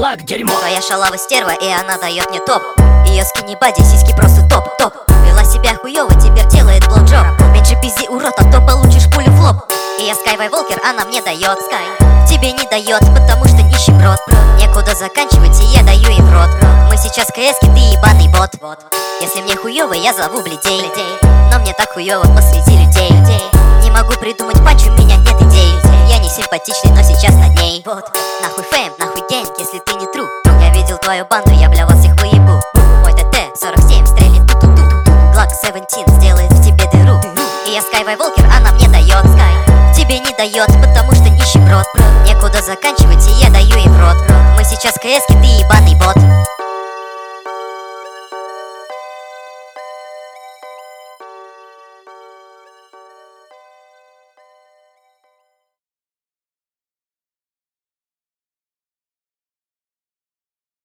бедолаг, дерьмо. Твоя шалава стерва, и она дает мне топ. Ее скини бади, сиськи просто топ. Вела себя хуёво, теперь делает блоуджоп. Меньше пизди, урод, а то получишь пулю в лоб. И я Skyway Walker, она мне дает. Тебе не дает, потому что нищеброд. Некуда заканчивать, и я даю ей в рот. Мы сейчас КСки, ты ебаный бот. Если мне хуёво, я зову блядей. Но мне так хуёво посреди людей. Не могу придумать панч, у меня нет идей. Я не симпатичный, но сейчас над ней. Нахуй фейм, нахуй денег, если ты не тру. Я видел твою банду, я бля вас всех выебу. Мой ТТ-47 стрелит ту-ту-ту-ту. Glock 17 сделает в тебе дыру. И я Skyway Walker, она мне дает. Тебе не дает, потому что нищеброд. Некуда заканчивать, и я даю ей в рот. Мы сейчас КСки, ты ебаный бот.